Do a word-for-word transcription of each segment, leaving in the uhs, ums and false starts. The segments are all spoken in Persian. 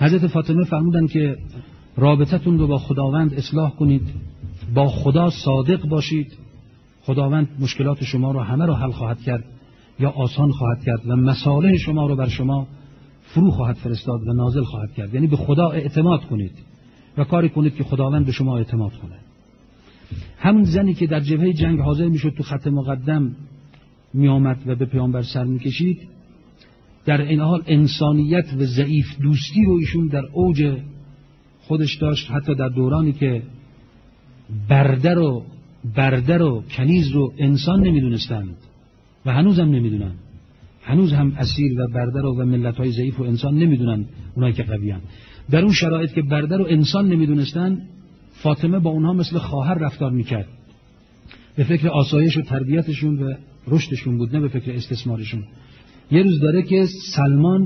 حضرت فاطمه فرمودن که رابطتون رو با خداوند اصلاح کنید، با خدا صادق باشید، خداوند مشکلات شما رو همه رو حل خواهد کرد یا آسان خواهد کرد و مصالح شما رو بر شما فرو خواهد فرستاد و نازل خواهد کرد. یعنی به خدا اعتماد کنید و کاری کنید که خداوند به شما اعتماد کنه. همون زنی که در جبهه جنگ حاضر میشد، تو خط مقدم می آمد و به پیامبر سر میکشید، در این حال انسانیت و ضعیف دوستی رو ایشون در اوج خودش داشت. حتی در دورانی که برده رو برده رو کنیز رو انسان نمیدونستند و هنوز هم نمیدونن، هنوز هم اسیر و برده رو و ملت‌های ضعیف و انسان نمیدونن اونایی که قویان. در اون شرایط که برده رو انسان نمیدونستن، فاطمه با اونها مثل خواهر رفتار میکرد. به فکر آسایش و تربیتشون و رشدشون بود، نه به فکر استثمارشون. یه روز داره که سلمان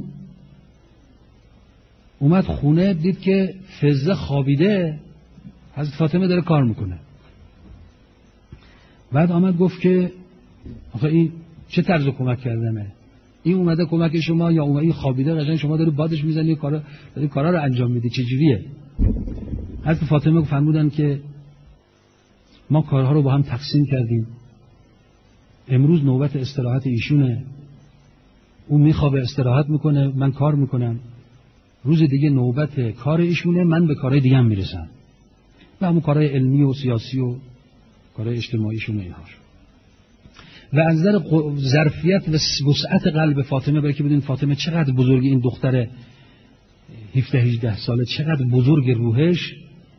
اومد خونه، دید که فزه خوابیده، حضرت فاطمه داره کار میکنه. بعد آمد گفت که آخه این چه طرز کمک کردنه؟ این اومده کمک شما یا اومده خوابیده قشنگ شما داری بادش میزنی کارا داری کارا رو انجام میدی، چه جوریه؟ حضرت فاطمه فرمودن که ما کارها رو با هم تقسیم کردیم، امروز نوبت استراحت ایشونه، اون میخوابه استراحت میکنه، من کار میکنم، روز دیگه نوبت کار ایشونه، من به کارهای دیگه هم میرسم و همون کارهای علمی و سیاسی و کارهای اجتماعیشونه اینها. و از نظر ظرفیت و وسعت قلب فاطمه، برای که بدین فاطمه چقدر بزرگی، این دختر هفده هجده ساله چقدر بزرگ روحش.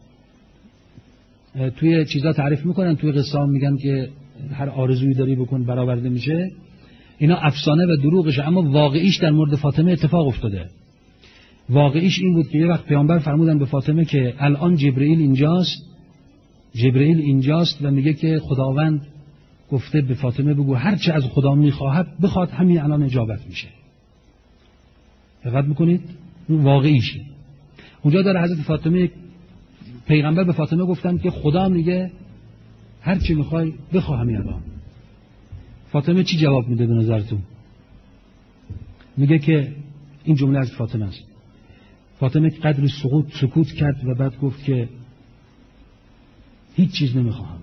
توی چیزا تعریف میکنن، توی قصه ها میگن که هر آرزویی داری بکن برآورده میشه. اینا افسانه و دروغشه، اما واقعیش در مورد فاطمه اتفاق افتاده. واقعیش این بود که یه وقت پیامبر فرمودن به فاطمه که الان جبرئیل اینجاست، جبرئیل اینجاست و میگه که خداوند گفته به فاطمه بگو هر چه از خدا میخواهد بخواد همین الان اجابت میشه. دقت میکنید؟ واقعیشه. اونجا داره حضرت فاطمه، پیغمبر به فاطمه گفتن که خدا میگه هر چی میخوای بخواه همین الان. فاطمه چی جواب میده به نظرتون؟ میگه که این جمله از فاطمه است. فاطمه قدری سکوت سکوت کرد و بعد گفت که هیچ چیز نمیخواهم.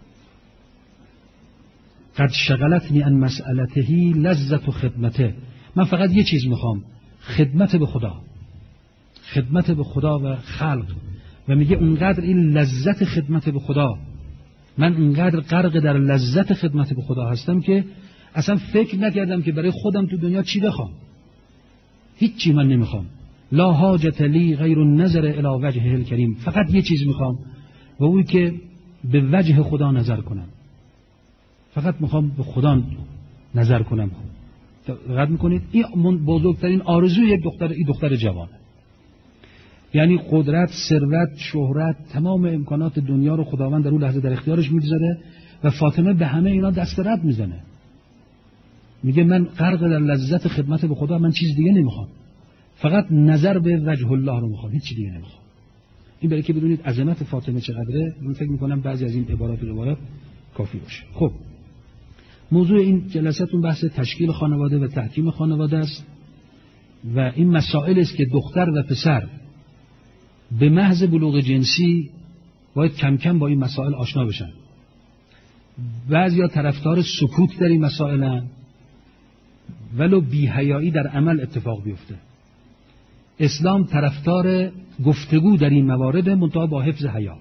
قد شغلتنی عن مسئلته لذت و خدمته. من فقط یه چیز میخوام، خدمت به خدا، خدمت به خدا و خلق. و میگه اونقدر این لذت خدمت به خدا، من اونقدر غرق در لذت خدمت به خدا هستم که اصلا فکر نکردم که برای خودم تو دنیا چی بخوام. هیچ چی من نمیخوام. لا حاجت لی غیر النظر الی وجهه الکریم. فقط یه چیز میخوام و اون که به وجه خدا نظر کنم. فقط میخوام به خدا نظر کنم. دقت میکنید؟ این بزرگترین آرزوی یک دختر، این دختر جوانه. یعنی قدرت، ثروت، شهرت، تمام امکانات دنیا رو خداوند در اون لحظه در اختیارش میگذاره و فاطمه به همه اینا دست رد میزنه. میگه من غرق در لذت خدمت به خدا، من چیز دیگه نمیخوام، فقط نظر به وجه الله رو میخوام، هیچ دیگه نمیخوام. این برای که بدونید عظمت فاطمه چقدره. من فکر میکنم بعضی از این عبارات و روایات کافی باشه. خب موضوع این جلسه‌تون بحث تشکیل خانواده و تحکیم خانواده است و این مسائل است که دختر و پسر به محض بلوغ جنسی باید کم کم با این مسائل آشنا بشن. بعضیا طرفدار سکوت در این مسائلن ولو بی‌حیایی در عمل اتفاق بیفته. اسلام طرفدار گفتگو در این موارد، منتها با حفظ حیا.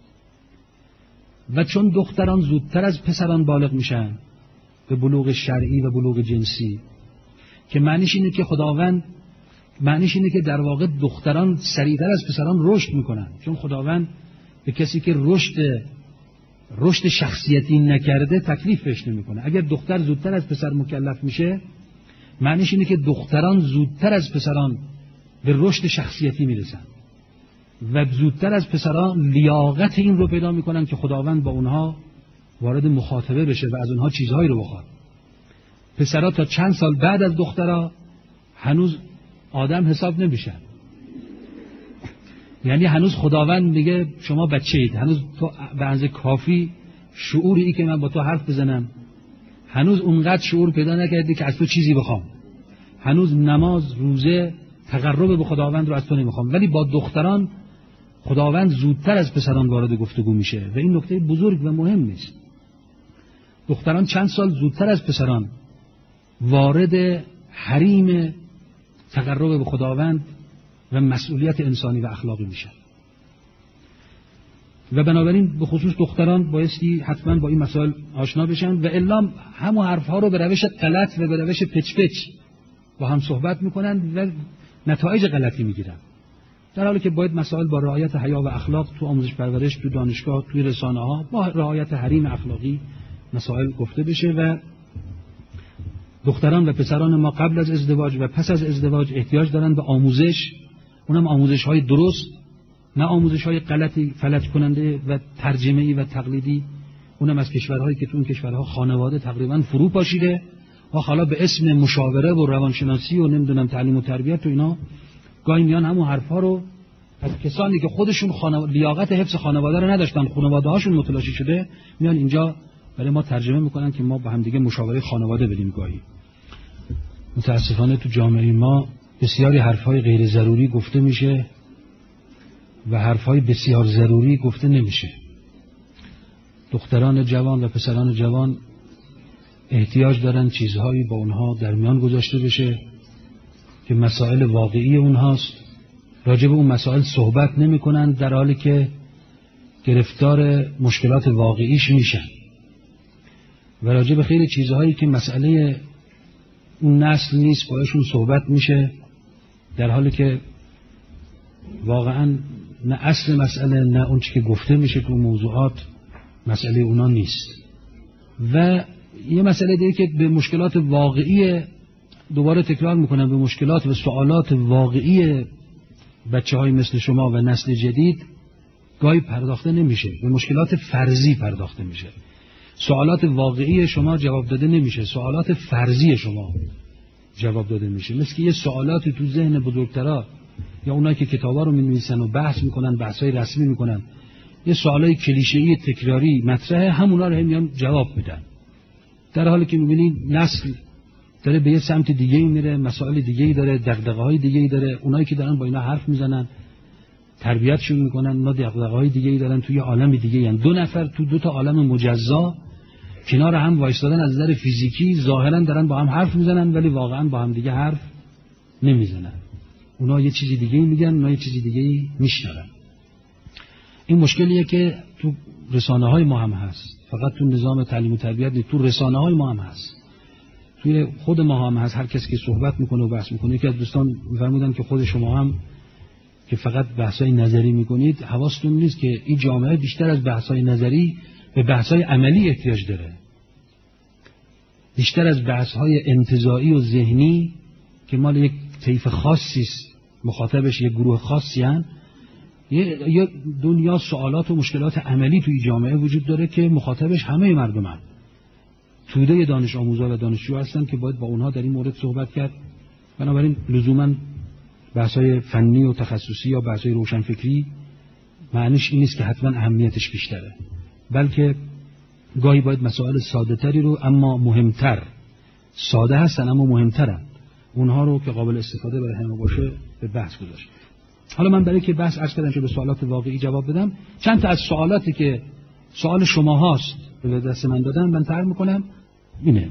و چون دختران زودتر از پسران بالغ میشن به بلوغ شرعی و بلوغ جنسی، که معنیش اینه که خداوند معنیش اینه که در واقع دختران سریعتر از پسران رشد میکنن، چون خداوند به کسی که رشد رشد شخصیتی نکرده تکلیف بهش نمیکنه. اگر دختر زودتر از پسر مکلف میشه، معنیش اینه که دختران زودتر از پسران به رشد شخصیتی میرسن و زودتر از پسران لیاقت این رو پیدا میکنن که خداوند با اونها وارد مخاطبه بشه و از اونها چیزهایی رو بخواد. پسرها تا چند سال بعد از دخترها هنوز آدم حساب نمیشن. یعنی هنوز خداوند میگه شما بچه اید، هنوز تو به اندازه کافی شعوری ای که من با تو حرف بزنم، هنوز اونقدر شعور پیدا نکردی که از تو چیزی بخوام. هنوز نماز، روزه، تقرب به خداوند رو از تو نمیخوام. ولی با دختران خداوند زودتر از پسران وارد گفتگو میشه و این نکته بزرگ و مهم نیست. دختران چند سال زودتر از پسران وارد حریم تقرب به خداوند و مسئولیت انسانی و اخلاقی میشن و بنابراین به خصوص دختران بایستی حتما با این مسائل آشنا بشن و الا همون حرفها رو به روش غلط و به روش پچ پچ با هم صحبت میکنن و نتایج غلطی میگیرن، در حالی که باید مسائل با رعایت حیا و اخلاق تو آموزش پرورش، تو دانشگاه، تو رسانه ها با رعایت حریم اخلاقی مسائل گفته بشه. و دختران و پسران ما قبل از ازدواج و پس از ازدواج احتیاج دارن به آموزش، اونم آموزش های درست، نه آموزش های غلطی فلج کننده و ترجمه‌ای و تقلیدی، اونم از کشورهایی که تو اون کشورها خانواده تقریبا فرو پاشیده و حالا به اسم مشاوره و روانشناسی و نمیدونم تعلیم و تربیت و اینا گاهی میان همون حرفا رو از کسانی که خودشون خانو... لیاقت حفظ خانواده رو نداشتن، خانواده هاشون متلاشی شده، میان اینجا برای ما ترجمه میکنن که ما با هم دیگه مشاوره خانواده بدیم. گاهی متاسفانه تو جامعه ما بسیاری حرفای غیر ضروری گفته میشه و حرفای بسیار ضروری گفته نمیشه. دختران جوان و پسران جوان احتیاج دارن چیزهایی با اونها در میان گذاشته بشه که مسائل واقعی اونهاست. راجع به اون مسائل صحبت نمی کنن در حالی که گرفتار مشکلات واقعیش میشن و راجع به خیلی چیزهایی که مسئله اون نسل نیست بایشون صحبت میشه در حالی که واقعا نه اصل مسئله نه اون چی که گفته میشه تو موضوعات مسئله اونا نیست. و یه مسئله دیگه که به مشکلات واقعی، دوباره تکرار میکنم، به مشکلات و سوالات واقعی بچه های مثل شما و نسل جدید گاهی پرداخته نمیشه، به مشکلات فرضی پرداخته میشه. سوالات واقعی شما جواب داده نمیشه، سوالات فرضی شما جواب داده میشه. مثل که یه سوالاتی تو ذهن بزرگترا یا اونایی که کتابا رو می‌نویسن و بحث میکنن، بحثای رسمی میکنن، یه سوالای کلیشه‌ای تکراری مطرحه، همونا رو میان جواب میدن، در حالی که می‌بینید نسل داره به یه سمت دیگه‌ای میره، مسائل دیگه‌ای داره، دغدغه‌های دیگه‌ای داره. اونایی که دارن با اینا حرف میزنن، تربیتشون میکنن، اونا دغدغه‌های دیگه‌ای دارن، توی عالم دیگه‌ای ان. دو نفر تو دو تا عالم مجزا کنار هم وایسادن، از نظر فیزیکی ظاهرا دارن با هم حرف میزنن ولی واقعا با هم دیگه حرف نمیزنن. اونا یه چیزی دیگه‌ای میگن، اونا یه چیزی دیگه‌ای میشنون. این مشکلیه که تو رسانه‌های ما هم هست، فقط تو نظام تعلیم و تربیت نیست، تو رسانه‌های ما هم هست، توی خود ما هم هست. هر کسی که صحبت میکنه و بحث میکنه، یکی از دوستان فرمودن که خود شما هم که فقط بحث‌های نظری میکنید، حواستون نیست که این جامعه بیشتر از بحث‌های نظری به بحث‌های عملی احتیاج داره، بیشتر از بحث‌های انتزاعی و ذهنی که مال یک طیف خاصی است، مخاطبش یک گروه خاصی هستند. یه دنیا سوالات و مشکلات عملی توی جامعه وجود داره که مخاطبش همه مردمن، توده دانش آموزا و دانشجو هستن که باید با اونها در این مورد صحبت کرد. بنابراین لزوما بحث‌های فنی و تخصصی یا بحث‌های روشنفکری معنیش این نیست که حتما اهمیتش بیشتره، بلکه گاهی باید مسائل ساده تری رو اما مهمتر، ساده هستن اما مهمترن، اونها رو که قابل استفاده برای همه باشه به بحث گذاشت. حالا من برای که بحث عرض کردم که به سوالات واقعی جواب بدم، چند تا از سوالاتی که سوال شما هاست به دست من دادن، من طرح میکنم اینه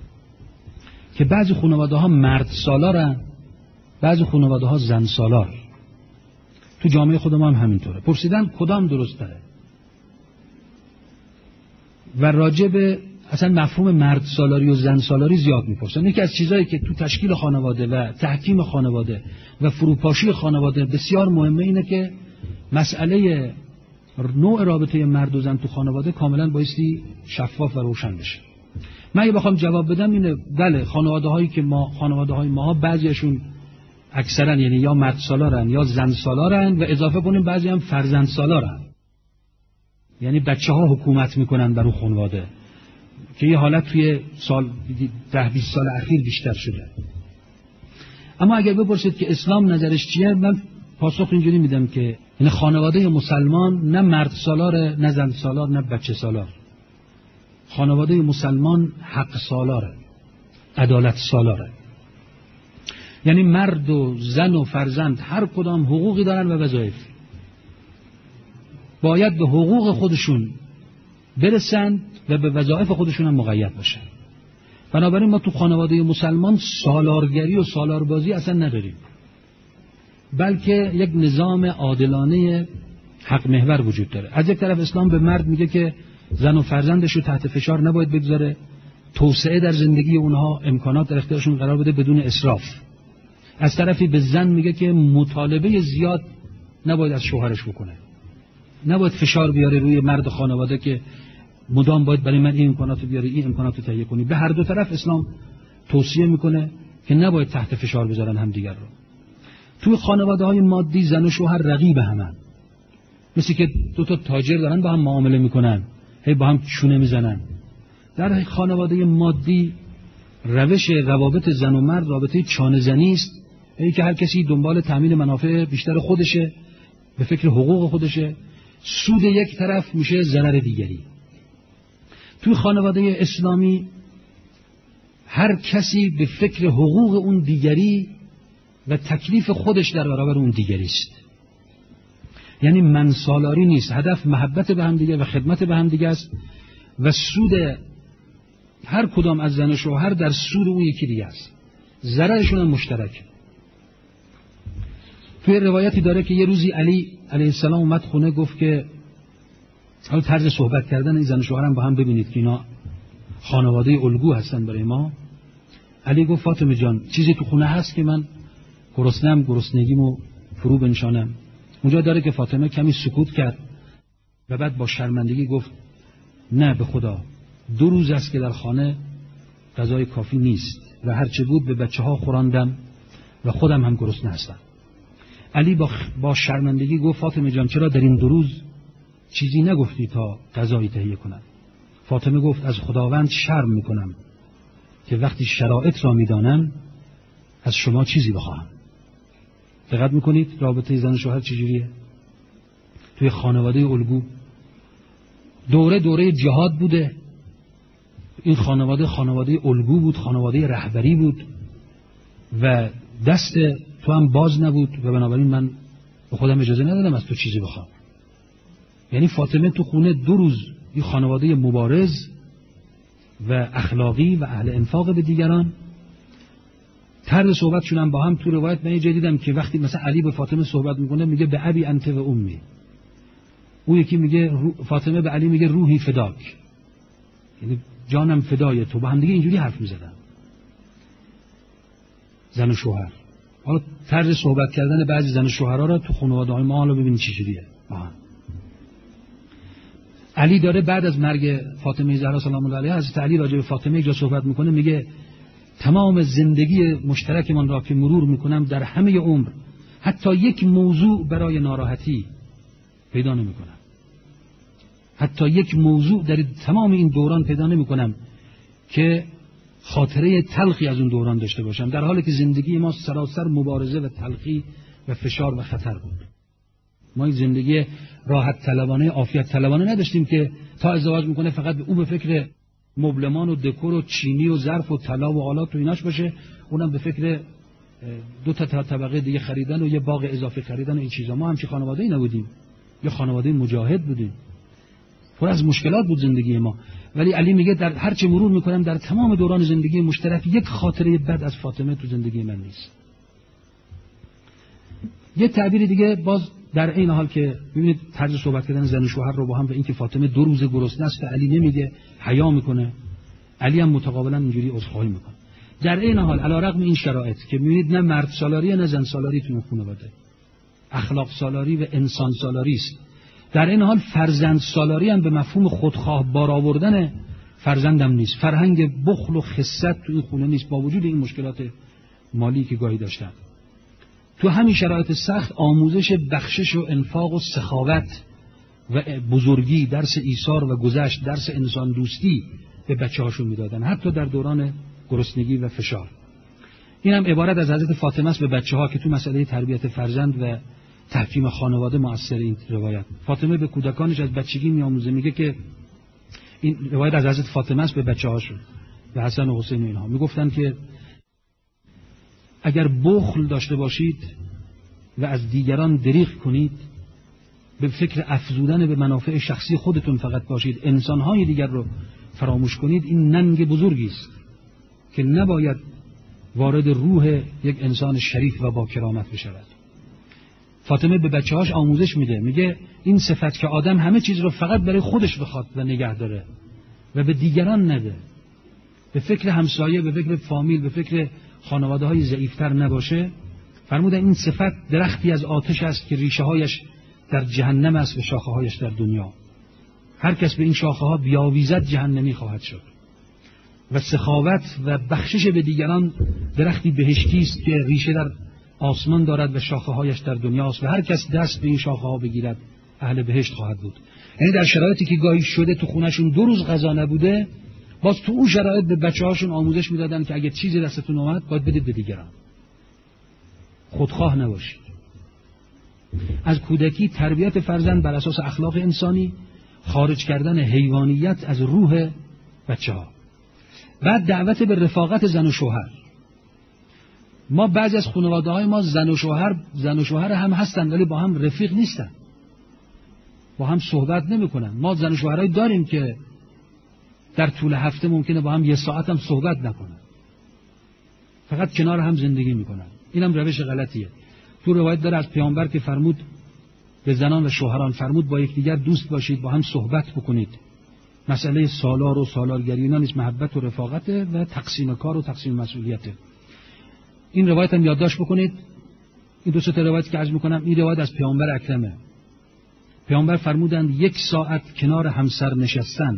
که بعضی خانواده ها مرد سالارن، بعضی خانواده ها زن سالار. تو جامعه خود ما هم همینطوره. پرسیدن کدام درست داره و راجع به اصلا مفهوم مرد سالاری و زن سالاری زیاد میپرسن. یکی از چیزایی که تو تشکیل خانواده و تحکیم خانواده و فروپاشی خانواده بسیار مهمه اینه که مسئله نوع رابطه مرد و زن تو خانواده کاملا بایستی شفاف و روشن بشه. من اگه بخوام جواب بدم اینه، بله خانواده هایی که ما خانواده های ما بعضیشون اکثرا یعنی یا مرد سالارن یا زن سالارن و اضافه کنیم بعضی هم فرزند سالارن، یعنی بچه ها حکومت میکنن بر اون خانواده، که یه حالت توی سال ده بیست سال اخیر بیشتر شده. اما اگر بپرسید که اسلام نظرش چیه، من پاسخ اینجوری میدم که این خانواده مسلمان نه مرد سالاره، نه زن سالار، نه بچه سالار. خانواده مسلمان حق سالاره، عدالت سالاره. یعنی مرد و زن و فرزند هر کدام حقوقی دارن و وظایف، باید به حقوق خودشون برسند و به وظایف خودشون هم مقید باشن. بنابراین ما تو خانواده مسلمان سالارگری و سالاربازی اصلا نداریم، بلکه یک نظام عادلانه حق محور وجود داره. از یک طرف اسلام به مرد میگه که زن و فرزندش رو تحت فشار نباید بگذاره، توسعه در زندگی اونها، امکانات در اختیارشون قرار بده بدون اسراف. از طرفی به زن میگه که مطالبه زیاد نباید از شوهرش بکنه، نباید فشار بیاره روی مرد خانواده که مدام باید برای من این امکاناتو بیاره، این امکاناتو تهیه کنی. به هر دو طرف اسلام توصیه میکنه که نباید تحت فشار بذارن همدیگر رو. توی خانواده‌های مادی زن و شوهر رقیب همن، مثل که دو تا تاجر دارن با هم معامله میکنن، هی با هم چونه میزنن. در خانواده مادی روش روابط زن و مرد رابطه چانه زنی است، ای که هر کسی دنبال تامین منافع بیشتر خودشه، به فکر حقوق خودشه، سود یک طرف میشه ضرر دیگری. توی خانواده اسلامی هر کسی به فکر حقوق اون دیگری و تکلیف خودش در برابر اون دیگری است. یعنی منسالاری نیست، هدف محبت به هم دیگه و خدمت به هم دیگه است و سود هر کدام از زن و شوهر در سود اون یکی دیگه است، ضررشون هم مشترک. توی روایتی داره که یه روزی علی علیه السلام اومد خونه، گفت که حالا طرز صحبت کردن این زن و شوهر هم با هم ببینید که اینا خانواده الگو هستن برای ما. علی گفت فاطمه جان چیزی تو خونه هست که من گرسنه‌ام، گرسنگیمو فرو بنشانم. اونجا داره که فاطمه کمی سکوت کرد و بعد با شرمندگی گفت نه به خدا دو روز است که در خانه غذای کافی نیست و هرچه بود به بچه ها خوراندم و خودم هم گرسنه هستم. علی با, با شرمندگی گفت فاطمه جان چرا در این دو روز چیزی نگفتی تا غذایی تهیه کنم؟ فاطمه گفت از خداوند شرم میکنم که وقتی شرایط را میدانم از شما چیزی بخواهم. دقت میکنید رابطه زن و شوهر چجوریه؟ توی خانواده الگو دوره دوره جهاد بوده، این خانواده خانواده الگو بود، خانواده رهبری بود و دست تو هم باز نبود و بنابراین من به خودم اجازه ندادم از تو چیزی بخوام. یعنی فاطمه تو خونه دو روز این خانواده مبارز و اخلاقی و اهل انفاق به دیگران، طرز صحبتشون هم با هم. تو روایت من دیدم که وقتی مثلا علی به فاطمه صحبت میکنه میگه به ابی انت و امی، اون یکی میگه فاطمه به علی میگه روحی فداک، یعنی جانم فدای تو. با هم دیگه اینجوری حرف میزدن زن و شوهر. حالا طرز صحبت کردن بعضی زن و شوهرها را تو خانواده‌های ما حالا ببینید چجوریه. علی داره بعد از مرگ فاطمه زهرا سلام الله علیها، حضرت علی راجع به فاطمه یک جا صحبت میکنه، میگه تمام زندگی مشترک من را که مرور میکنم در همه عمر حتی یک موضوع برای ناراحتی پیدا نمیکنم، حتی یک موضوع در تمام این دوران پیدا نمیکنم که خاطره تلخی از اون دوران داشته باشم، در حالی که زندگی ما سراسر مبارزه و تلخی و فشار و خطر بود. ما این زندگی راحت طلبانه، عافیت طلبانه نداشتیم که تا ازدواج میکنه فقط او به فکر مبلمان و دکور و چینی و ظرف و طلا و آلات و ایناش باشه، اونم به فکر دو تا طبقه دیگه خریدن و یه باغ اضافه خریدن و این چیزا. ما همچین خانواده‌ای نبودیم، یه خانواده مجاهد بودیم، پر از مشکلات بود زندگی ما. ولی علی میگه در هر چه مرور میکنم در تمام دوران زندگی مشترک یک خاطره بد از فاطمه تو زندگی من نیست. یه تعبیر دیگه باز در این حال که ببینید طرز صحبت کردن زن و شوهر رو با هم، و اینکه فاطمه دو روز گرسنه است و علی نمیگه، حیا میکنه، علی هم متقابلا اینجوری عذرخواهی میکنه. در این حال علیرغم این شرایط که میبینید نه مرد سالاری نه زن سالاری تو خانواده، اخلاق سالاری و انسان سالاری است. در این حال فرزند سالاری هم به مفهوم خودخواه بار آوردن فرزندم نیست، فرهنگ بخل و خست تو این خونه نیست، با وجود این مشکلات مالی که گاهی داشتن. تو همین شرایط سخت آموزش بخشش و انفاق و سخاوت و بزرگی، درس ایثار و گذشت، درس انسان دوستی به بچه هاشون میدادن، حتی در دوران گرسنگی و فشار. این هم عبارت از حضرت فاطمه است به بچه ها که تو مسئله تربیت فرزند و تحکیم خانواده مؤثر این روایت. فاطمه به کودکانش از بچگی میآموزه، میگه که این روایت از حضرت فاطمه است به بچه هاشون، به حسن و حسین و اینها میگفتن که اگر بخل داشته باشید و از دیگران دریغ کنید، به فکر افزودن به منافع شخصی خودتون فقط باشید، انسانهای دیگر رو فراموش کنید، این ننگ بزرگی است که نباید وارد روح یک انسان شریف و با کرامت بشود. فاطمه به بچه‌هاش آموزش میده، میگه این صفت که آدم همه چیز رو فقط برای خودش بخواد و نگه داره و به دیگران نده، به فکر همسایه، به فکر فامیل، به فکر خانواده های ضعیفتر نباشه. فرمودن این صفت درختی از آتش است که ریشه هایش در جهنم است و شاخه هایش در دنیا. هر کس به این شاخه ها بیاویزد جهنمی خواهد شد. و سخاوت و بخشش به دیگران درختی بهشتی است که ریشه در آسمان دارد و شاخه هایش در دنیاست و هر کس دست به این شاخه ها بگیرد اهل بهشت خواهد بود. یعنی در شرایطی که گاهی شده تو خونهشون دو روز غذا نبوده، باز تو اون شرایط به بچه‌هاشون آموزش میدادن که اگه چیزی دستتون اومد باید بدید به دیگران، خودخواه نباشید. از کودکی تربیت فرزند بر اساس اخلاق انسانی، خارج کردن حیوانیت از روح بچه‌ها. بعد دعوت به رفاقت زن و شوهر. ما بعضی از خانواده‌های ما زن و شوهر زن و شوهر هم هستن ولی با هم رفیق نیستن، با هم صحبت نمی‌کنن. ما زن و شوهرایی داریم که در طول هفته ممکنه با هم یه ساعت هم صحبت نکنن، فقط کنار هم زندگی میکنن. اینم روش غلطیه. تو روایت داره از پیامبر که فرمود به زنان و شوهران فرمود با یکدیگر دوست باشید، با هم صحبت بکنید. مسئله سالار و سالارگری اینا نیست، محبت و رفاقت و تقسیم کار و تقسیم مسئولیته. این روایت هم یادداشت بکنید. این دو سه تا روایت که عرض میکنم این روایت از پیامبر اکرمه. پیامبر فرمودند یک ساعت کنار همسر نشستن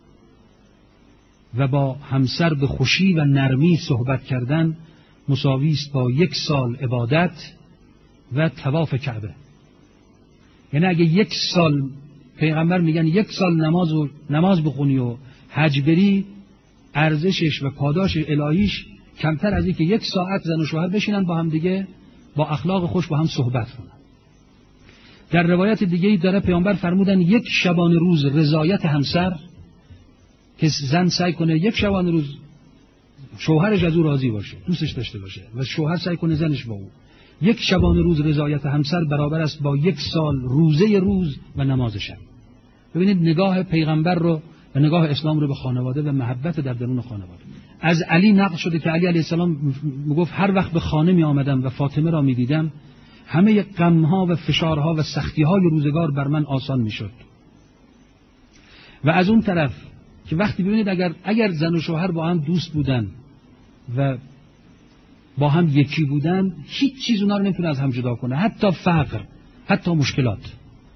و با همسر به خوشی و نرمی صحبت کردن مساوی است با یک سال عبادت و طواف کعبه. یعنی اگه یک سال، پیغمبر میگن یک سال نماز و نماز بخونی و حج بری، ارزشش و پاداش الهیش کمتر از این که یک ساعت زن و شوهر بشینن با هم دیگه با اخلاق خوش با هم صحبت کنن. در روایت دیگه داره پیامبر فرمودن یک شبانه روز رضایت همسر، که زن سعی کنه یک شبانه روز شوهرش از او راضی باشه، دوستش داشته باشه و شوهر سعی کنه زنش با او. یک شبانه روز رضایت همسر برابر است با یک سال روزه روز و نماز شب. ببینید نگاه پیغمبر رو و نگاه اسلام رو به خانواده و محبت در درون خانواده. از علی نقل شده که علی علیه السلام میگفت هر وقت به خانه می آمدم و فاطمه را می دیدم، همه غمها و فشارها و سختیهای روزگار بر من آسان می شد. و از اون طرف که وقتی ببینید اگر اگر زن و شوهر با هم دوست بودن و با هم یکی بودن، هیچ چیز اونا رو نمیتونه از هم جدا کنه، حتی فقر، حتی مشکلات.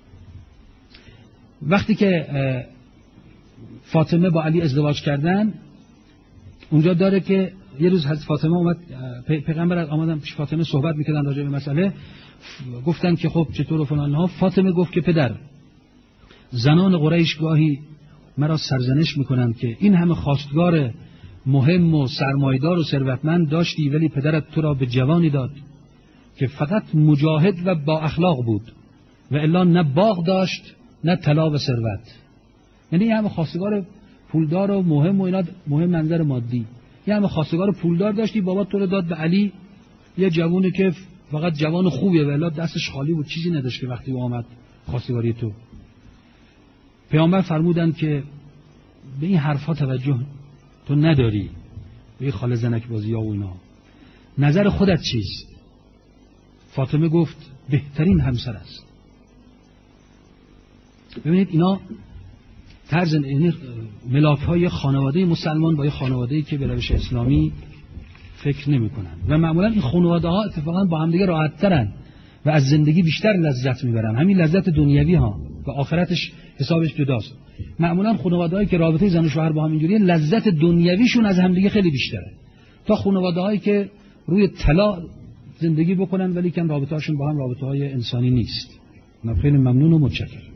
وقتی که فاطمه با علی ازدواج کردن، اونجا داره که یه روز حضرت فاطمه اومد، پیغمبر آمدن پیش فاطمه صحبت میکردن راجع به مسئله، گفتن که خب چطور و فلان ها. فاطمه گفت که پدر، زنان قریش گاهی مرا سرزنش میکنن که این همه خواستگار مهم و سرمایدار و ثروتمند داشتی ولی پدرت تو را به جوانی داد که فقط مجاهد و با اخلاق بود و الا نه باغ داشت نه طلا و ثروت. یعنی همه خواستگار پولدار و مهم و اینا، مهم منظر مادی، یه همه خواستگار پولدار داشتی، بابا تو رو داد به علی، یه جوانی که فقط جوان خوبیه و الا دستش خالی بود، چیزی نداشت که وقتی اومد خواستگاری تو. پیامبر فرمودن که به این حرفها توجه تو نداری، به این خاله زنک بازی ها و اینا، نظر خودت چیست؟ فاطمه گفت بهترین همسر است. ببینید اینا طرز یعنی ملاک های خانواده مسلمان با یه خانواده‌ای که به روش اسلامی فکر نمی کنن و معمولا این خانواده ها اتفاقا با هم دیگه راحت ترن و از زندگی بیشتر لذت میبرن، همین لذت دنیوی ها و آخرتش حسابش جداست. معمولا خانواده‌هایی که رابطه زن و شوهر با هم اینجوریه، لذت دنیویشون از همدیگه خیلی بیشتره تا خانواده‌هایی که روی طلا زندگی بکنن ولی که رابطه‌هاشون با هم رابطه‌های انسانی نیست. من خیلی ممنون و متشکرم.